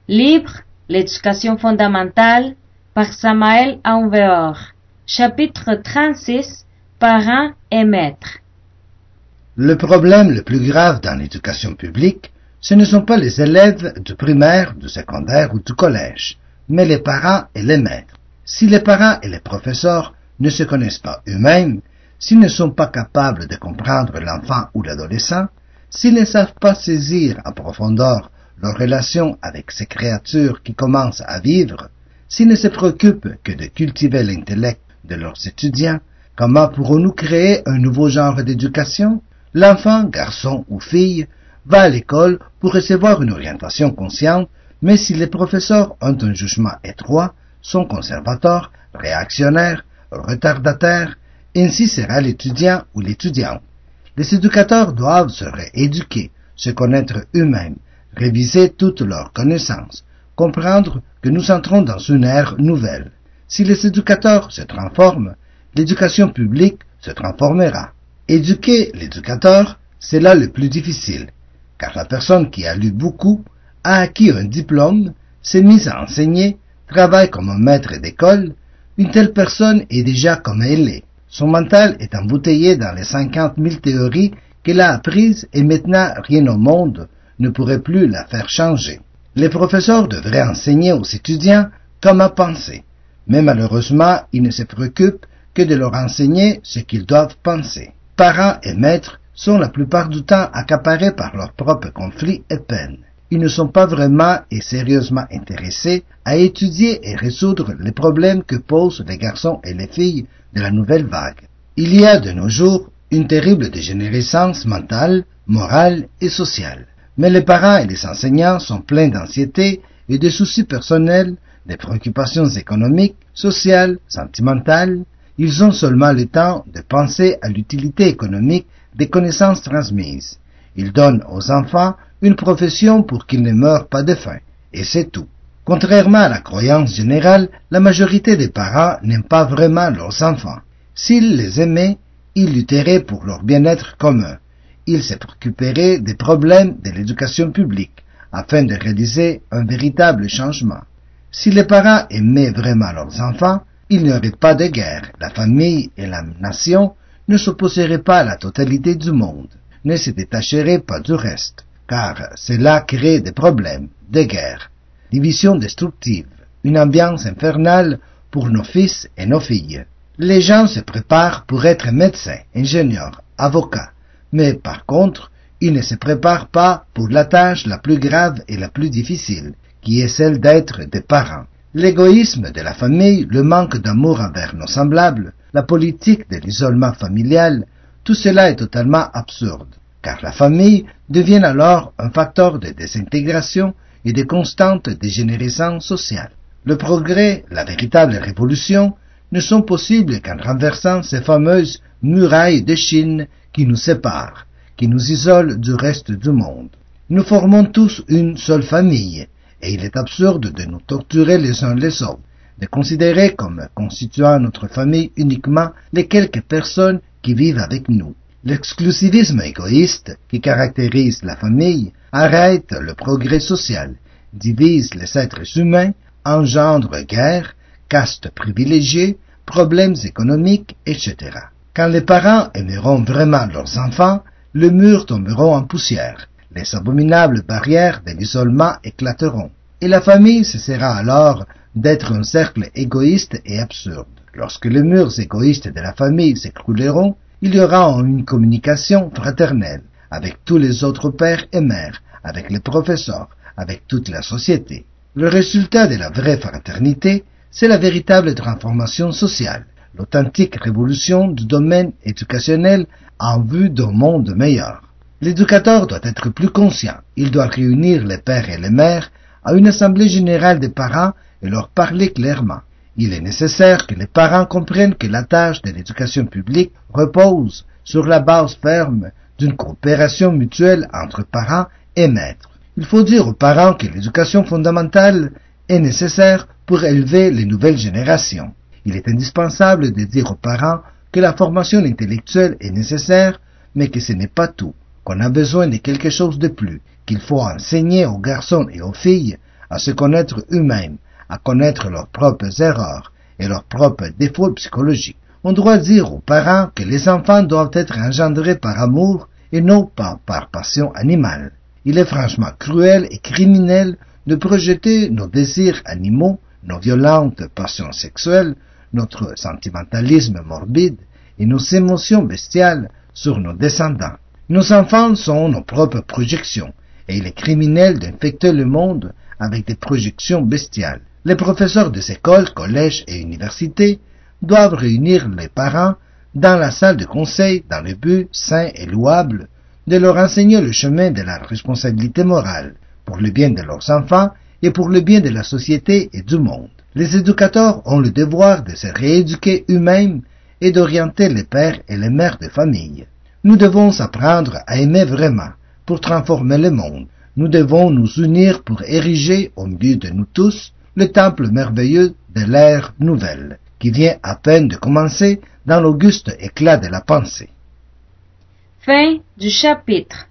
Livre L'éducation fondamentale par Samael Aoun-Weor. Chapitre 36. Parents et maîtres. Le problème le plus grave dans l'éducation publique, ce ne sont pas les élèves du primaire, du secondaire ou du collège, mais les parents et les maîtres. Si les parents et les professeurs ne se connaissent pas eux-mêmes, s'ils ne sont pas capables de comprendre l'enfant ou l'adolescent, s'ils ne savent pas saisir en profondeur leur relation avec ces créatures qui commencent à vivre, s'ils ne se préoccupent que de cultiver l'intellect de leurs étudiants, comment pourrons-nous créer un nouveau genre d'éducation? L'enfant, garçon ou fille, va à l'école pour recevoir une orientation consciente, mais si les professeurs ont un jugement étroit, sont conservateurs, réactionnaires, retardataires, ainsi sera l'étudiant ou l'étudiante. Les éducateurs doivent se rééduquer, se connaître eux-mêmes, réviser toutes leurs connaissances, comprendre que nous entrons dans une ère nouvelle. Si les éducateurs se transforment, l'éducation publique se transformera. Éduquer l'éducateur, c'est là le plus difficile, car la personne qui a lu beaucoup, a acquis un diplôme, s'est mise à enseigner, travaille comme un maître d'école, une telle personne est déjà comme elle est. Son mental est embouteillé dans les 50 000 théories qu'elle a apprises et maintenant rien au monde ne pourrait plus la faire changer. Les professeurs devraient enseigner aux étudiants comment penser, mais malheureusement, ils ne se préoccupent que de leur enseigner ce qu'ils doivent penser. Parents et maîtres sont la plupart du temps accaparés par leurs propres conflits et peines. Ils ne sont pas vraiment et sérieusement intéressés à étudier et résoudre les problèmes que posent les garçons et les filles de la nouvelle vague. Il y a de nos jours une terrible dégénérescence mentale, morale et sociale. Mais les parents et les enseignants sont pleins d'anxiété et de soucis personnels, de préoccupations économiques, sociales, sentimentales. Ils ont seulement le temps de penser à l'utilité économique des connaissances transmises. Ils donnent aux enfants une profession pour qu'ils ne meurent pas de faim, et c'est tout. Contrairement à la croyance générale, la majorité des parents n'aiment pas vraiment leurs enfants. S'ils les aimaient, ils lutteraient pour leur bien-être commun. Ils se préoccuperaient des problèmes de l'éducation publique, afin de réaliser un véritable changement. Si les parents aimaient vraiment leurs enfants, il n'y aurait pas de guerre. La famille et la nation ne s'opposeraient pas à la totalité du monde, ne se détacheraient pas du reste, car cela crée des problèmes, des guerres, divisions destructives, une ambiance infernale pour nos fils et nos filles. Les gens se préparent pour être médecins, ingénieurs, avocats, mais par contre, ils ne se préparent pas pour la tâche la plus grave et la plus difficile, qui est celle d'être des parents. L'égoïsme de la famille, le manque d'amour envers nos semblables, la politique de l'isolement familial, tout cela est totalement absurde, car la famille devient alors un facteur de désintégration et de constante dégénérescence sociale. Le progrès, la véritable révolution, ne sont possibles qu'en renversant ces fameuses murailles de Chine qui nous séparent, qui nous isolent du reste du monde. Nous formons tous une seule famille, et il est absurde de nous torturer les uns les autres, de considérer comme constituant notre famille uniquement les quelques personnes qui vivent avec nous. L'exclusivisme égoïste qui caractérise la famille arrête le progrès social, divise les êtres humains, engendre guerre, castes privilégiées, problèmes économiques, etc. Quand les parents aimeront vraiment leurs enfants, les murs tomberont en poussière, les abominables barrières de l'isolement éclateront, et la famille cessera alors d'être un cercle égoïste et absurde. Lorsque les murs égoïstes de la famille s'écrouleront, il y aura une communication fraternelle avec tous les autres pères et mères, avec les professeurs, avec toute la société. Le résultat de la vraie fraternité, c'est la véritable transformation sociale, l'authentique révolution du domaine éducationnel en vue d'un monde meilleur. L'éducateur doit être plus conscient. Il doit réunir les pères et les mères à une assemblée générale des parents et leur parler clairement. Il est nécessaire que les parents comprennent que la tâche de l'éducation publique repose sur la base ferme d'une coopération mutuelle entre parents et maîtres. Il faut dire aux parents que l'éducation fondamentale est nécessaire pour élever les nouvelles générations. Il est indispensable de dire aux parents que la formation intellectuelle est nécessaire, mais que ce n'est pas tout, qu'on a besoin de quelque chose de plus, qu'il faut enseigner aux garçons et aux filles à se connaître eux-mêmes, à connaître leurs propres erreurs et leurs propres défauts psychologiques. On doit dire aux parents que les enfants doivent être engendrés par amour et non pas par passion animale. Il est franchement cruel et criminel de projeter nos désirs animaux, nos violentes passions sexuelles, notre sentimentalisme morbide et nos émotions bestiales sur nos descendants. Nos enfants sont nos propres projections, et il est criminel d'infecter le monde avec des projections bestiales. Les professeurs des écoles, collèges et universités doivent réunir les parents dans la salle de conseil dans le but sain et louable de leur enseigner le chemin de la responsabilité morale pour le bien de leurs enfants et pour le bien de la société et du monde. Les éducateurs ont le devoir de se rééduquer eux-mêmes et d'orienter les pères et les mères de famille. Nous devons apprendre à aimer vraiment pour transformer le monde. Nous devons nous unir pour ériger au milieu de nous tous le temple merveilleux de l'ère nouvelle, qui vient à peine de commencer dans l'auguste éclat de la pensée. Fin du chapitre.